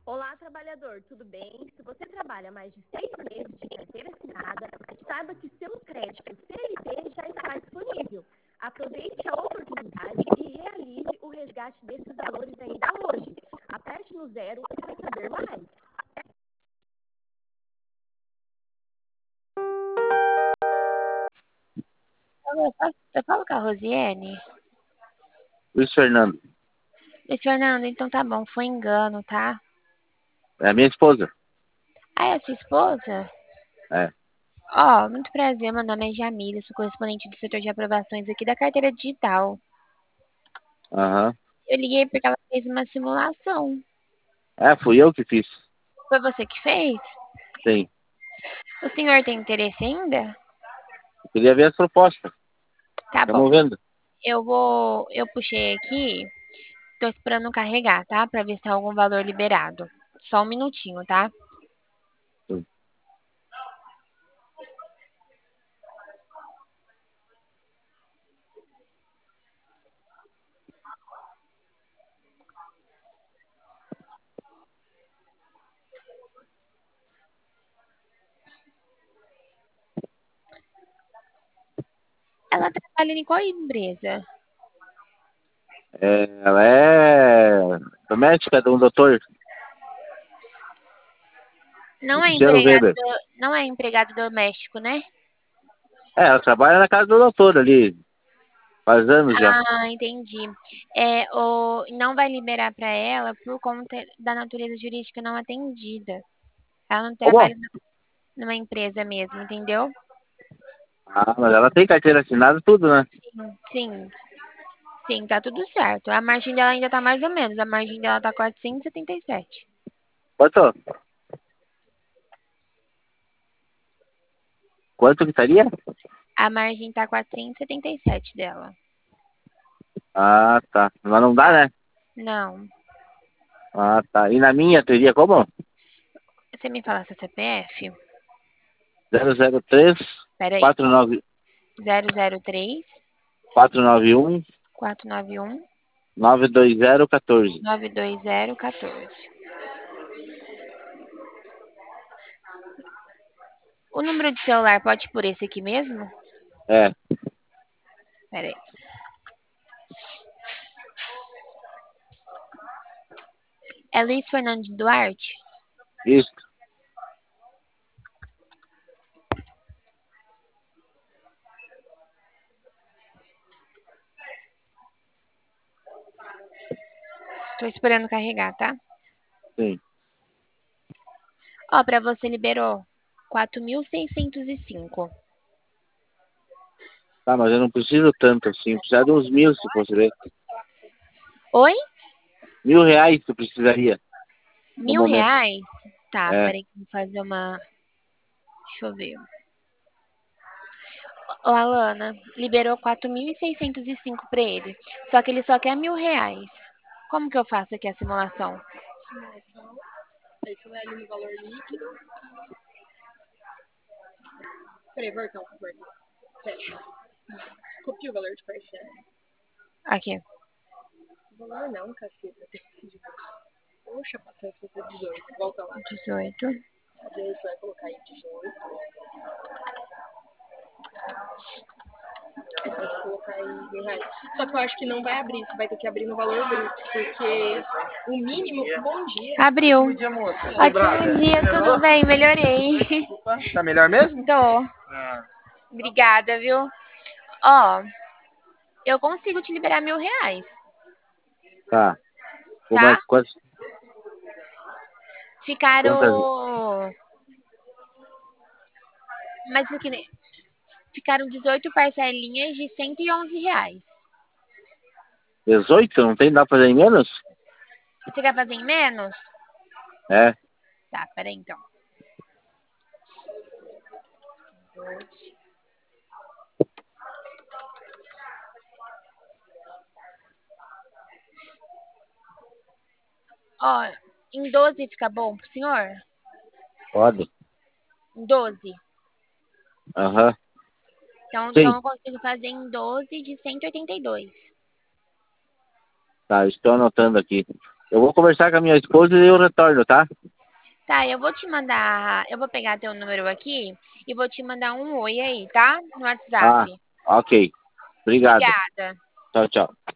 Olá, trabalhador, tudo bem? Se você trabalha mais de 6 meses de carteira assinada, saiba que seu crédito CLT já está disponível. Aproveite a oportunidade e realize o resgate desses valores ainda hoje. Aperte no 0 para saber mais. Eu falo com a Rosiane? Luiz Fernando. Luiz Fernando, então tá bom, foi engano, tá? É a minha esposa. Ah, é a sua esposa? É. Ó, muito prazer, meu nome é Jamila, sou correspondente do setor de aprovações aqui da carteira digital. Aham. Eu liguei porque ela fez uma simulação. É, fui eu que fiz. Foi você que fez? Sim. O senhor tem interesse ainda? Queria ver as propostas. Tá bom. Estamos vendo. Eu puxei aqui, tô esperando carregar, tá? Pra ver se tem algum valor liberado. Só um minutinho, tá? Sim. Ela trabalha em qual empresa? Ela é doméstica de um doutor, Não é Luciano empregado, Weber. não é empregado doméstico, né? É, ela trabalha na casa do doutor ali. Faz anos já. Ah, entendi. Não vai liberar para ela por conta da natureza jurídica não atendida. Ela não Como? trabalha numa empresa mesmo, entendeu? Ah, mas ela tem carteira assinada, tudo, né? Sim, sim, tá tudo certo. A margem dela ainda tá mais ou menos. A margem dela tá 477. Quanto? Quanto que estaria? A margem tá 477 dela. Ah, tá. Mas não dá, Tá. né? Não. Ah, tá. E na minha teria como? Você me fala seu CPF? 003 Peraí. 49 003 491 491 92014. 92014. O número de celular pode ir por esse aqui mesmo? É, Peraí. É Luiz Fernando Duarte? isso. Tô esperando carregar, tá? Sim. Ó, pra você liberou 4.605. Tá, mas eu não preciso tanto assim. Precisa de uns 1.000, se fosse ver. Oi? R$ 1.000 tu precisaria, no Mil momento. reais? Tá, É. peraí, vou fazer uma. Deixa eu ver. Ô, Alana, liberou 4.605 pra ele. Só que ele só quer R$ 1.000. Como que eu faço aqui a simulação? Aí você vai ali no valor líquido. Peraí, Vortão. Pera. Copia o valor de parcela. Aqui. Valor não, caceta. Poxa, passou esse 18. Volta lá. 18. Daí você vai colocar aí 18. Aí você pode colocar aí R$ 1.000. Só que eu acho que não vai abrir. Você vai ter que abrir no valor bruto. Porque o mínimo. Bom dia. Abriu. Bom dia, moça. Ótimo dia, tudo bem? Melhorei. Opa, tá melhor mesmo? Tô. Ah, Obrigada, viu? Ó, eu consigo te liberar R$ 1.000, Tá. Como é, tá? quantas? Ficaram. Mas aqui, né? Ficaram 18 parcelinhas de R$ 111. 18? Não tem, dá pra fazer em menos? Você quer fazer em menos? É. Tá, peraí então. Ó, em 12 fica bom pro senhor? Pode. Em 12. Aham. Então Sim. eu consigo fazer em 12 de 182. Tá, estou anotando aqui. Eu vou conversar com a minha esposa e eu retorno, tá? Tá, eu vou te mandar. Eu vou pegar teu número aqui e vou te mandar um oi aí, tá? No WhatsApp. Ah, ok. Obrigado. Obrigada. Tchau, tchau.